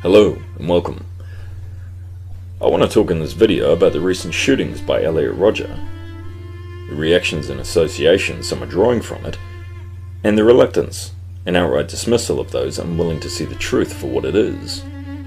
Hello and welcome. I want to talk in this video about the recent shootings by Elliot Rodger, the reactions and associations some are drawing from it, and the reluctance and outright dismissal of those unwilling to see the truth for what it is.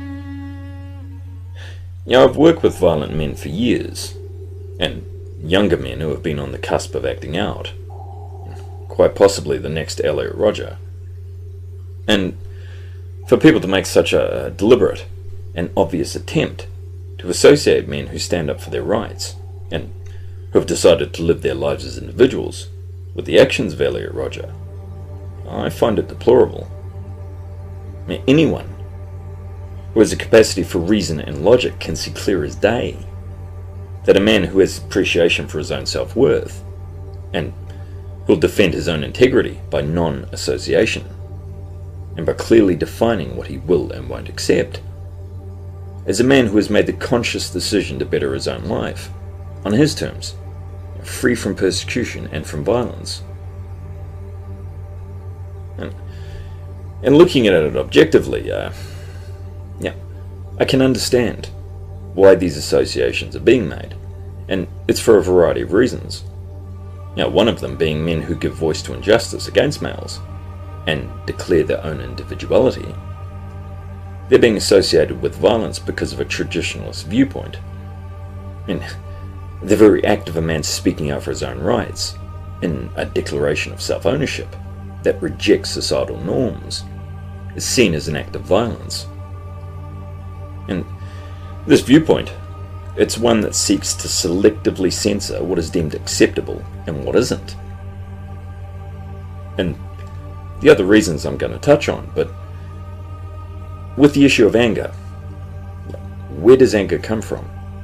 I've worked with violent men for years, and younger men who have been on the cusp of acting out, quite possibly the next Elliot Rodger. And for people to make such a deliberate and obvious attempt to associate men who stand up for their rights and who have decided to live their lives as individuals with the actions of Elliot Rodger, I find it deplorable. Anyone who has a capacity for reason and logic can see clear as day that a man who has appreciation for his own self-worth and who'll defend his own integrity by non-association and by clearly defining what he will and won't accept, is a man who has made the conscious decision to better his own life, on his terms, free from persecution and from violence. And looking at it objectively, I can understand why these associations are being made, and it's for a variety of reasons. One of them being men who give voice to injustice against males and declare their own individuality. They're being associated with violence because of a traditionalist viewpoint. The very act of a man speaking out for his own rights, in a declaration of self-ownership that rejects societal norms, is seen as an act of violence. And this viewpoint, it's one that seeks to selectively censor what is deemed acceptable and what isn't. And the other reasons I'm going to touch on, but with the issue of anger, where does anger come from?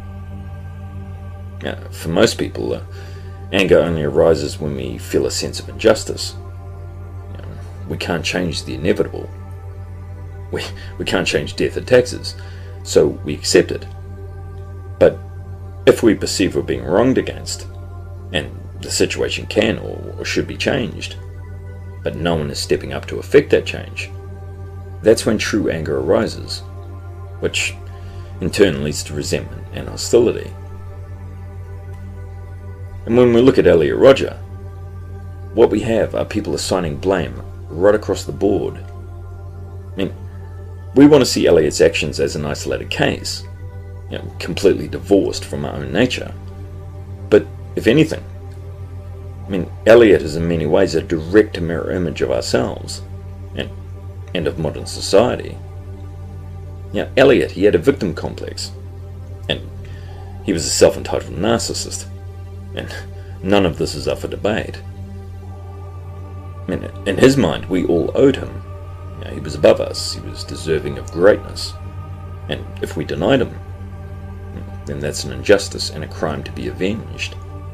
For most people, anger only arises when we feel a sense of injustice. We can't change the inevitable. We can't change death or taxes, so we accept it. But if we perceive we're being wronged against, and the situation can or should be changed, but no one is stepping up to effect that change, that's when true anger arises, which in turn leads to resentment and hostility. And when we look at Elliot Rodger, what we have are people assigning blame right across the board. We want to see Elliot's actions as an isolated case, completely divorced from our own nature. But if anything, Elliot is in many ways a direct mirror image of ourselves and of modern society. Elliot, he had a victim complex, and he was a self-entitled narcissist, and none of this is up for debate. In his mind, we all owed him. He was above us, he was deserving of greatness, and if we denied him, then that's an injustice and a crime to be avenged.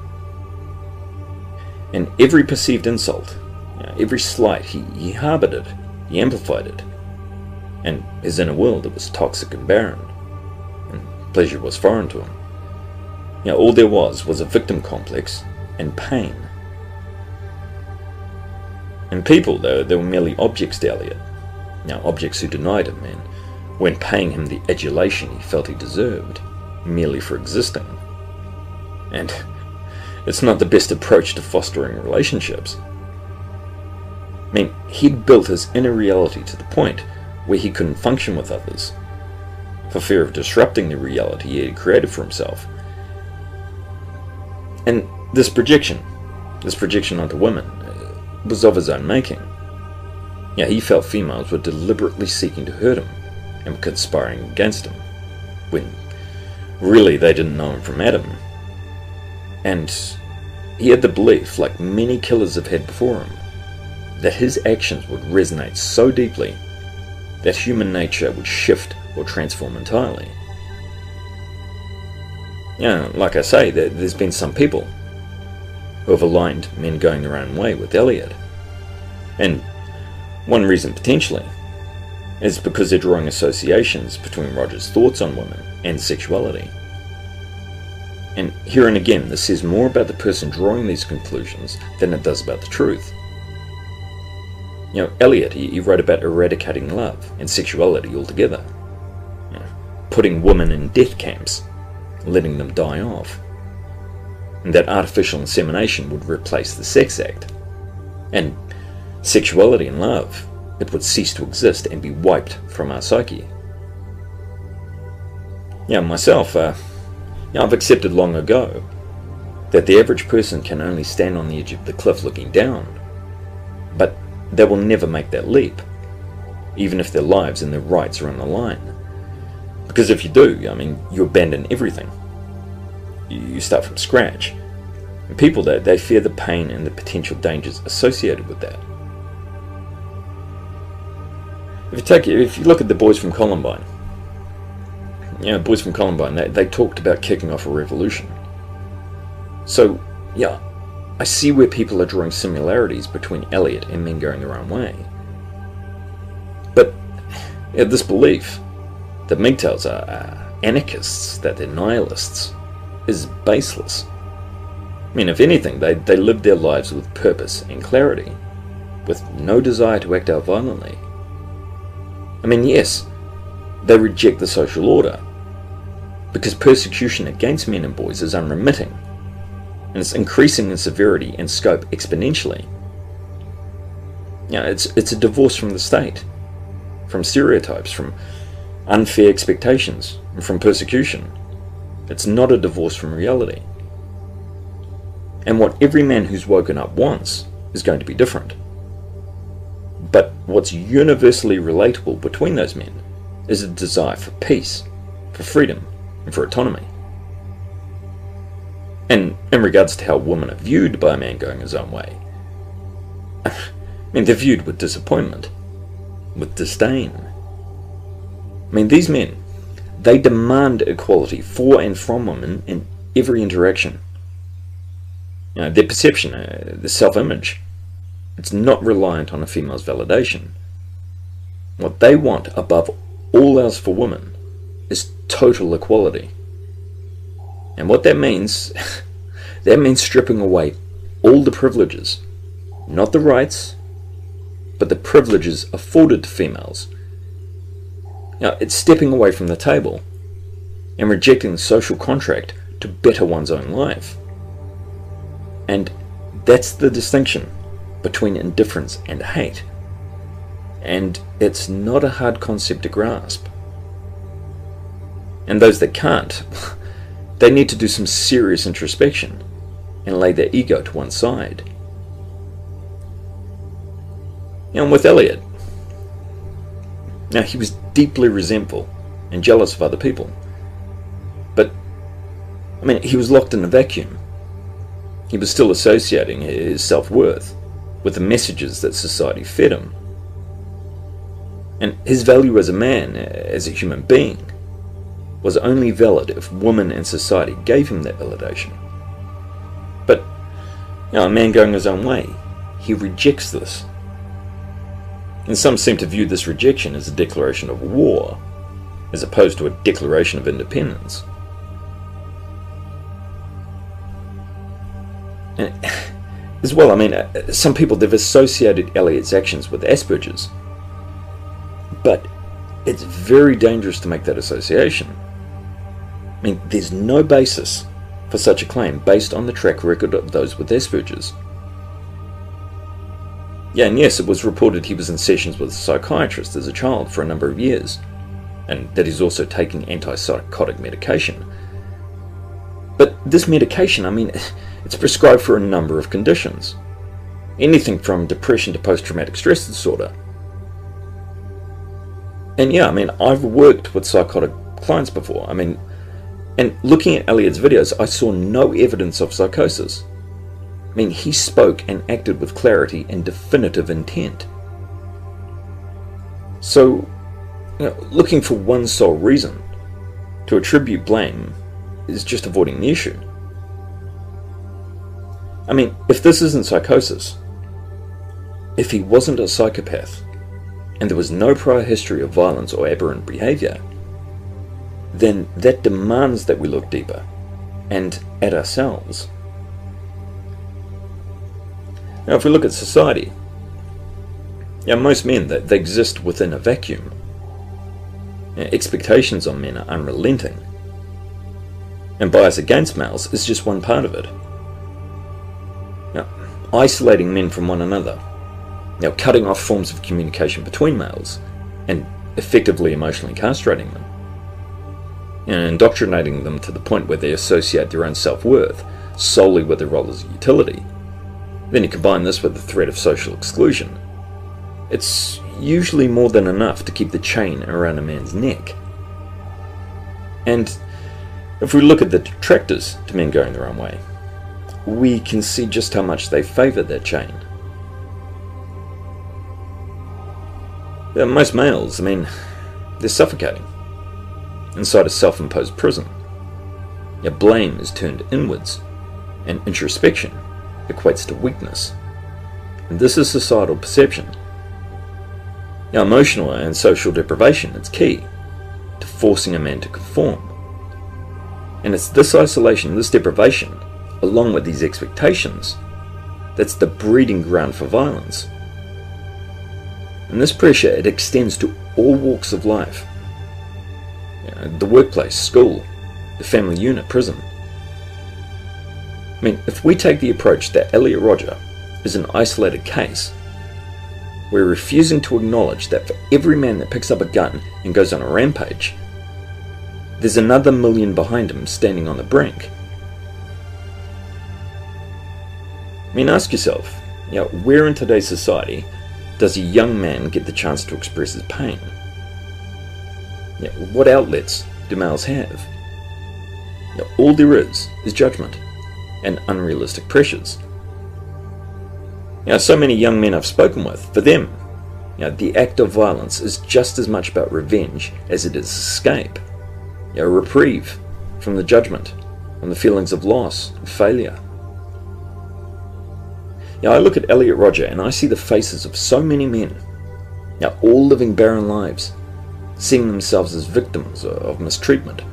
And every perceived insult, every slight, he harbored it, he amplified it, and his inner world, it was toxic and barren, and pleasure was foreign to him. All there was a victim complex and pain. And people, though, they were merely objects to Elliot, objects who denied him and weren't paying him the adulation he felt he deserved, merely for existing. And it's not the best approach to fostering relationships. He'd built his inner reality to the point where he couldn't function with others, for fear of disrupting the reality he had created for himself. And this projection onto women, was of his own making. He felt females were deliberately seeking to hurt him and were conspiring against him, when really they didn't know him from Adam. And he had the belief, like many killers have had before him, that his actions would resonate so deeply that human nature would shift or transform entirely. Like I say, there's been some people who have aligned men going their own way with Elliot. And one reason potentially is because they're drawing associations between Rodger's thoughts on women and sexuality. And here and again, this says more about the person drawing these conclusions than it does about the truth. Elliot, he wrote about eradicating love and sexuality altogether. putting women in death camps, letting them die off, and that artificial insemination would replace the sex act, and sexuality and love, it would cease to exist and be wiped from our psyche. Myself, I've accepted long ago that the average person can only stand on the edge of the cliff looking down, but they will never make that leap, even if their lives and their rights are on the line. Because if you do, you abandon everything. You start from scratch. And people, they fear the pain and the potential dangers associated with that. If you look at the boys from Columbine, they talked about kicking off a revolution. So, I see where people are drawing similarities between Elliot and men going their own way. But this belief that MGTOWs are anarchists, that they're nihilists, is baseless. If anything, they live their lives with purpose and clarity, with no desire to act out violently. Yes, they reject the social order, because persecution against men and boys is unremitting, and it's increasing in severity and scope exponentially. It's a divorce from the state, from stereotypes, from unfair expectations, and from persecution. It's not a divorce from reality. And what every man who's woken up wants is going to be different. But what's universally relatable between those men is a desire for peace, for freedom, and for autonomy. And in regards to how women are viewed by a man going his own way, they're viewed with disappointment, with disdain. These men, they demand equality for and from women in every interaction. Their perception, their self-image, it's not reliant on a female's validation. What they want above all else for women is total equality. And what that means, that means stripping away all the privileges, not the rights, but the privileges afforded to females. It's stepping away from the table and rejecting the social contract to better one's own life. And that's the distinction between indifference and hate. And it's not a hard concept to grasp. And those that can't, they need to do some serious introspection and lay their ego to one side. And with Elliot, he was deeply resentful and jealous of other people. But, he was locked in a vacuum. He was still associating his self-worth with the messages that society fed him. And his value as a man, as a human being, was only valid if women and society gave him that validation. But, a man going his own way, he rejects this. And some seem to view this rejection as a declaration of war, as opposed to a declaration of independence. And as well, some people, they've associated Elliot's actions with Asperger's. But it's very dangerous to make that association. There's no basis for such a claim based on the track record of those with Asperger's. And yes, it was reported he was in sessions with a psychiatrist as a child for a number of years, and that he's also taking antipsychotic medication. But this medication, it's prescribed for a number of conditions. Anything from depression to post-traumatic stress disorder. And I've worked with psychotic clients before. And looking at Elliot's videos, I saw no evidence of psychosis. He spoke and acted with clarity and definitive intent. So, looking for one sole reason to attribute blame is just avoiding the issue. If this isn't psychosis, if he wasn't a psychopath, and there was no prior history of violence or aberrant behavior, then that demands that we look deeper, and at ourselves. Now, if we look at society, most men, they exist within a vacuum. Expectations on men are unrelenting. And bias against males is just one part of it. Now, isolating men from one another, cutting off forms of communication between males, and effectively emotionally castrating them, and indoctrinating them to the point where they associate their own self-worth solely with their role as a utility. Then you combine this with the threat of social exclusion. It's usually more than enough to keep the chain around a man's neck. And if we look at the detractors to men going their own way, we can see just how much they favour that chain. Most males, they're suffocating inside a self-imposed prison. Blame is turned inwards, and introspection equates to weakness. And this is societal perception. Emotional and social deprivation is key to forcing a man to conform. And it's this isolation, this deprivation, along with these expectations, that's the breeding ground for violence. And this pressure, it extends to all walks of life. The workplace, school, the family unit, prison. If we take the approach that Elliot Rodger is an isolated case, we're refusing to acknowledge that for every man that picks up a gun and goes on a rampage, there's another million behind him standing on the brink. Ask yourself, where in today's society does a young man get the chance to express his pain? What outlets do males have? All there is judgment and unrealistic pressures. So many young men I've spoken with, for them, the act of violence is just as much about revenge as it is escape. A reprieve from the judgment and the feelings of loss and failure. I look at Elliot Rodger and I see the faces of so many men, all living barren lives, seeing themselves as victims of mistreatment.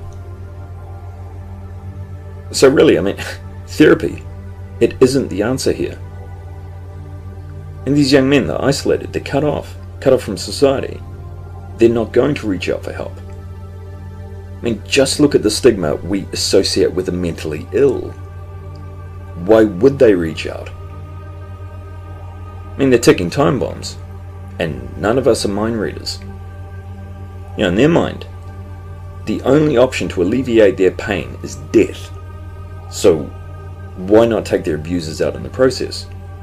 So really, therapy, it isn't the answer here. And these young men, they're isolated, they're cut off from society. They're not going to reach out for help. Just look at the stigma we associate with the mentally ill. Why would they reach out? They're ticking time bombs, and none of us are mind readers. In their mind, the only option to alleviate their pain is death. So why not take their abusers out in the process?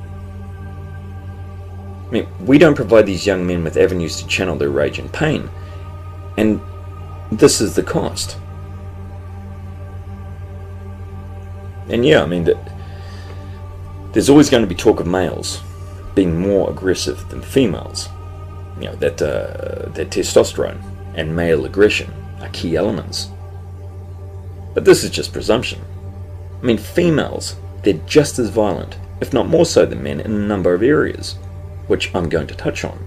We don't provide these young men with avenues to channel their rage and pain, and this is the cost. And there's always going to be talk of males being more aggressive than females. That testosterone and male aggression are key elements. But this is just presumption. Females, they're just as violent, if not more so than men in a number of areas, which I'm going to touch on.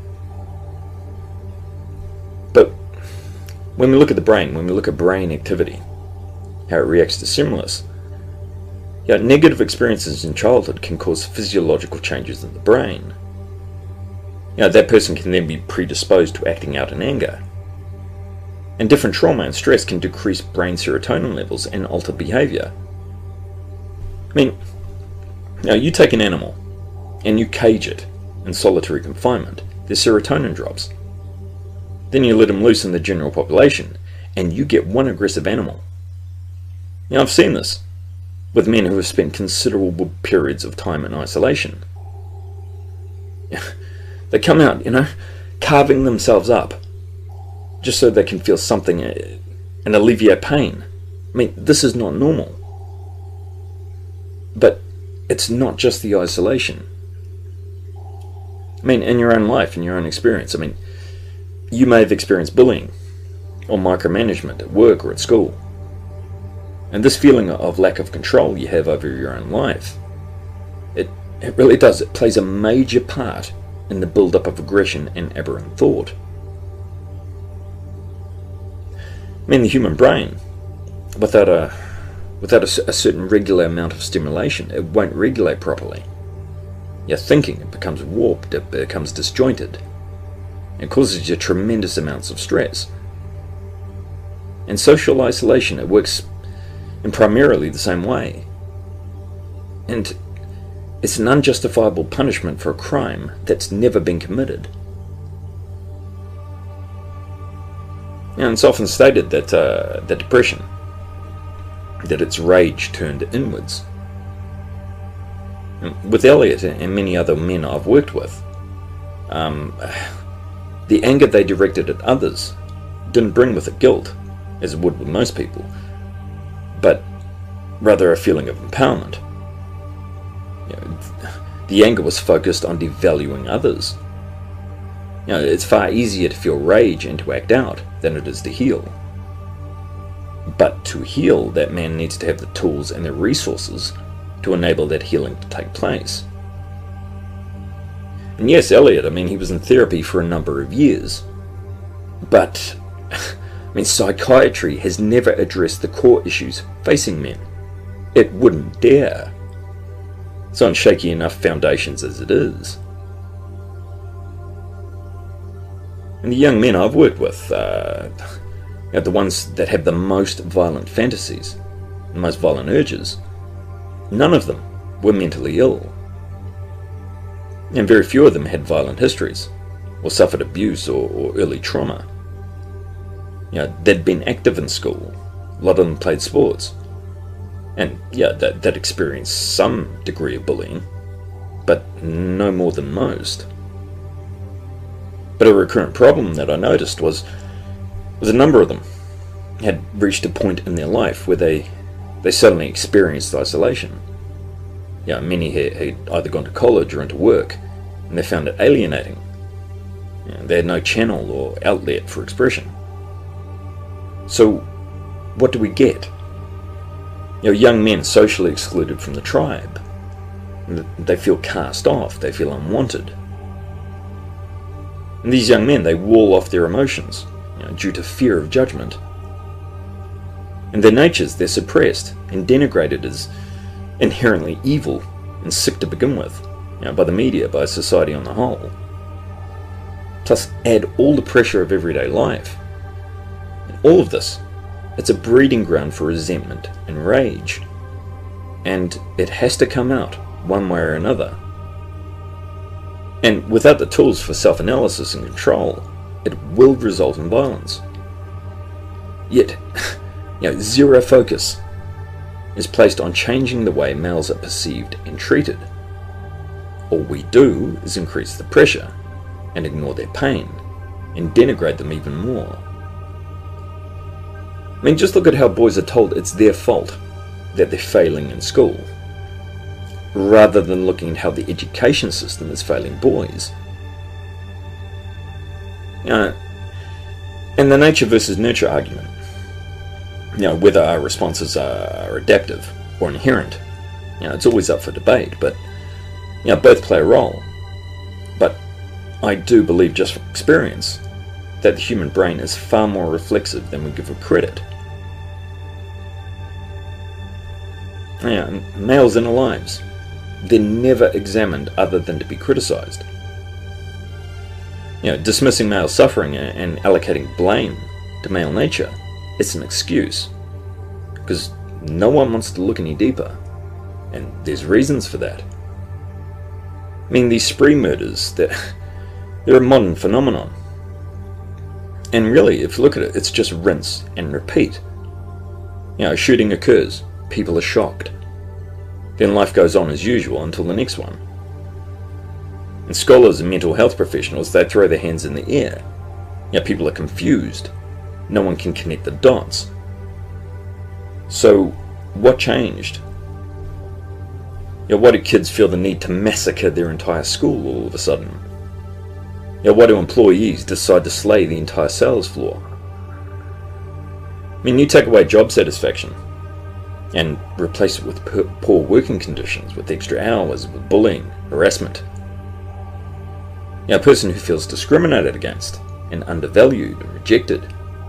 But when we look at the brain, when we look at brain activity, how it reacts to stimulus, negative experiences in childhood can cause physiological changes in the brain. That person can then be predisposed to acting out in anger. And different trauma and stress can decrease brain serotonin levels and alter behavior. You take an animal and you cage it in solitary confinement, the serotonin drops. Then you let them loose in the general population, and you get one aggressive animal. I've seen this with men who have spent considerable periods of time in isolation. They come out, carving themselves up, just so they can feel something and alleviate pain. This is not normal. But it's not just the isolation. In your own life, in your own experience, you may have experienced bullying or micromanagement at work or at school. And this feeling of lack of control you have over your own life, it really does. It plays a major part in the build-up of aggression and aberrant thought. The human brain, without a certain regular amount of stimulation, it won't regulate properly. Your thinking, it becomes warped, it becomes disjointed. It causes you tremendous amounts of stress. And social isolation, it works in primarily the same way. And it's an unjustifiable punishment for a crime that's never been committed. And it's often stated that that depression, that it's rage turned inwards. And with Elliot and many other men I've worked with, the anger they directed at others didn't bring with it guilt, as it would with most people, but rather a feeling of empowerment. The anger was focused on devaluing others. It's far easier to feel rage and to act out than it is to heal. But to heal, that man needs to have the tools and the resources to enable that healing to take place. And yes, Elliot, he was in therapy for a number of years. But, psychiatry has never addressed the core issues facing men. It wouldn't dare. It's on shaky enough foundations as it is. And the young men I've worked with, the ones that have the most violent fantasies, the most violent urges, none of them were mentally ill. And very few of them had violent histories, or suffered abuse or early trauma. They'd been active in school, a lot of them played sports, and that experienced some degree of bullying, but no more than most. But a recurrent problem that I noticed was a number of them had reached a point in their life where they suddenly experienced isolation. Many had either gone to college or into work, and they found it alienating. They had no channel or outlet for expression. So, what do we get? Young men socially excluded from the tribe. They feel cast off, they feel unwanted. And these young men, they wall off their emotions, due to fear of judgment. And their natures, they're suppressed and denigrated as inherently evil and sick to begin with, by the media, by society on the whole. Plus, add all the pressure of everyday life. And all of this, it's a breeding ground for resentment and rage. And it has to come out, one way or another. And without the tools for self-analysis and control, it will result in violence. Yet, zero focus is placed on changing the way males are perceived and treated. All we do is increase the pressure and ignore their pain and denigrate them even more. Just look at how boys are told it's their fault that they're failing in school, rather than looking at how the education system is failing boys. And the nature versus nurture argument, whether our responses are adaptive or inherent, it's always up for debate, but both play a role. But I do believe, just from experience, that the human brain is far more reflexive than we give it credit. Males' inner lives, they're never examined other than to be criticised. Dismissing male suffering and allocating blame to male nature, it's an excuse, because no one wants to look any deeper, and there's reasons for that. These spree murders, they're a modern phenomenon. And really, if you look at it, it's just rinse and repeat. A shooting occurs, people are shocked. Then life goes on as usual until the next one. And scholars and mental health professionals, they throw their hands in the air. People are confused. No one can connect the dots. So, what changed? Why do kids feel the need to massacre their entire school all of a sudden? Why do employees decide to slay the entire sales floor? You take away job satisfaction and replace it with poor working conditions, with extra hours, with bullying, harassment. A person who feels discriminated against and undervalued and rejected,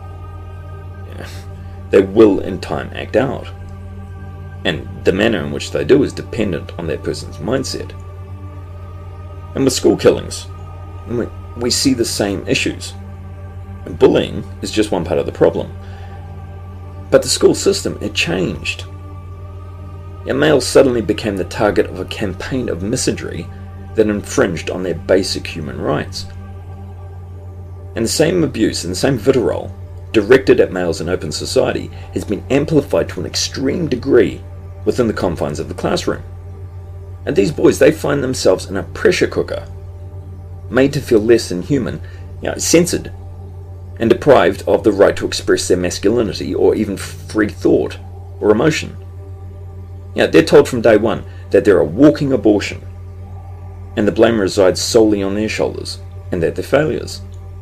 they will in time act out. And the manner in which they do is dependent on that person's mindset. And with school killings, we see the same issues. And bullying is just one part of the problem. But the school system, it changed. Males suddenly became the target of a campaign of misandry that infringed on their basic human rights. And the same abuse and the same vitriol directed at males in open society has been amplified to an extreme degree within the confines of the classroom. And these boys, they find themselves in a pressure cooker, made to feel less than human, censored, and deprived of the right to express their masculinity or even free thought or emotion. They're told from day one that they're a walking abortion, and the blame resides solely on their shoulders, and that they're failures.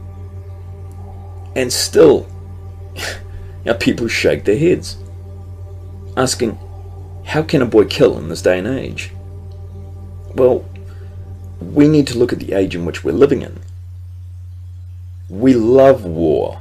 And still, people shake their heads, asking, how can a boy kill in this day and age? Well, we need to look at the age in which we're living in. We love war.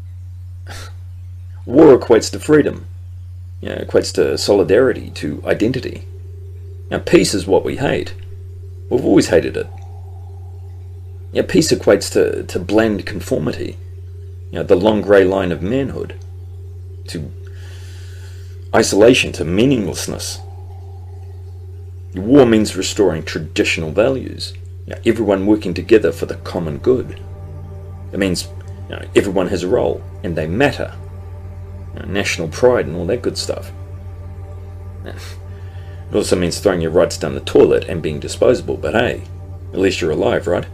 War equates to freedom. Equates to solidarity, to identity. Now, peace is what we hate. We've always hated it. Peace equates to bland conformity. The long grey line of manhood. To isolation, to meaninglessness. War means restoring traditional values. Everyone working together for the common good. It means everyone has a role and they matter. National pride and all that good stuff. It also means throwing your rights down the toilet and being disposable, but hey, at least you're alive, right?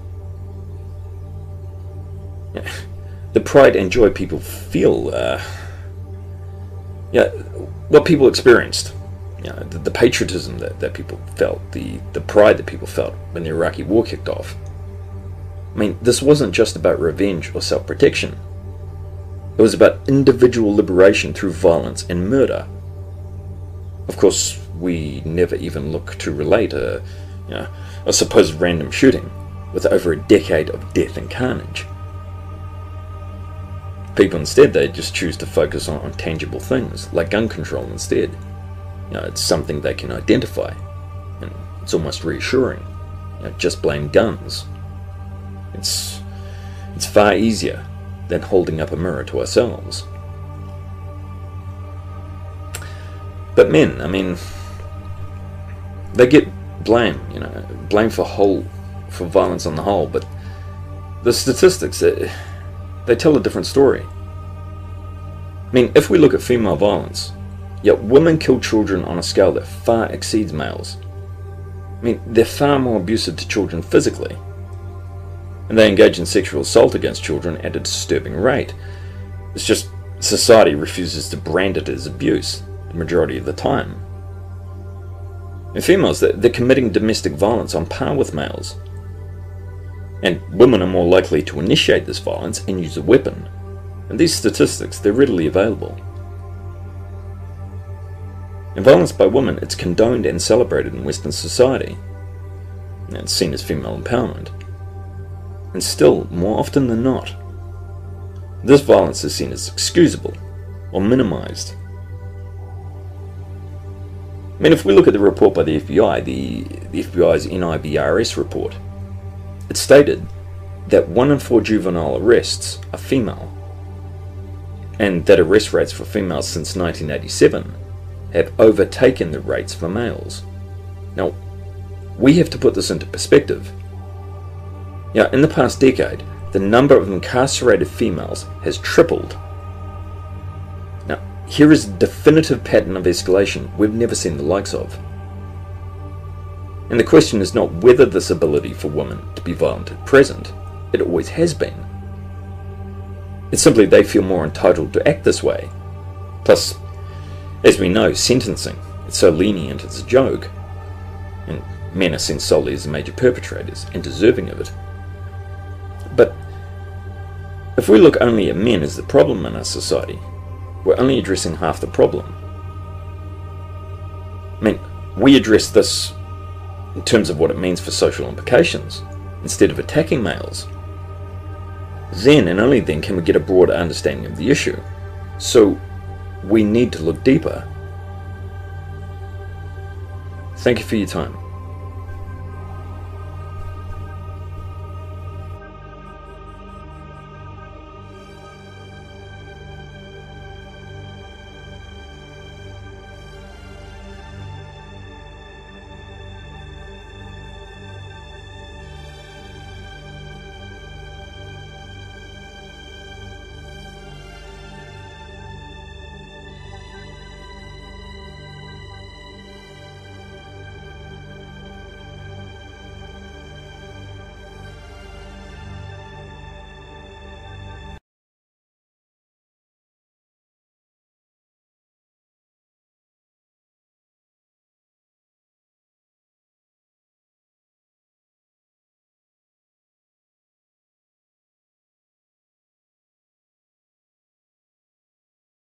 The pride and joy people feel, what people experienced, the patriotism that people felt, the pride that people felt when the Iraqi war kicked off. I mean, this wasn't just about revenge or self-protection. It was about individual liberation through violence and murder. Of course, we never even look to relate a supposed random shooting with over a decade of death and carnage. People instead, they just choose to focus on tangible things, like gun control instead. It's something they can identify, and it's almost reassuring. Just blame guns. It's far easier than holding up a mirror to ourselves. But men, I mean, they get blame, blame for violence on the whole, but the statistics, they tell a different story. I mean, if we look at female violence, women kill children on a scale that far exceeds males. I mean, they're far more abusive to children physically. And they engage in sexual assault against children at a disturbing rate. It's just society refuses to brand it as abuse the majority of the time. And females, they're committing domestic violence on par with males. And women are more likely to initiate this violence and use a weapon. And these statistics, they're readily available. And violence by women, it's condoned and celebrated in Western society. And it's seen as female empowerment. And still, more often than not, this violence is seen as excusable or minimized. I mean, if we look at the report by the FBI, the FBI's NIBRS report, it stated that 1 in 4 juvenile arrests are female, and that arrest rates for females since 1987 have overtaken the rates for males. Now, we have to put this into perspective. In the past decade, the number of incarcerated females has tripled. Now, here is a definitive pattern of escalation we've never seen the likes of. And the question is not whether this ability for women to be violent is present. It always has been. It's simply they feel more entitled to act this way. Plus, as we know, sentencing, it's so lenient it's a joke. And men are seen solely as the major perpetrators and deserving of it. But if we look only at men as the problem in our society, we're only addressing half the problem. I mean, we address this in terms of what it means for social implications, instead of attacking males. Then and only then can we get a broader understanding of the issue. So we need to look deeper. Thank you for your time.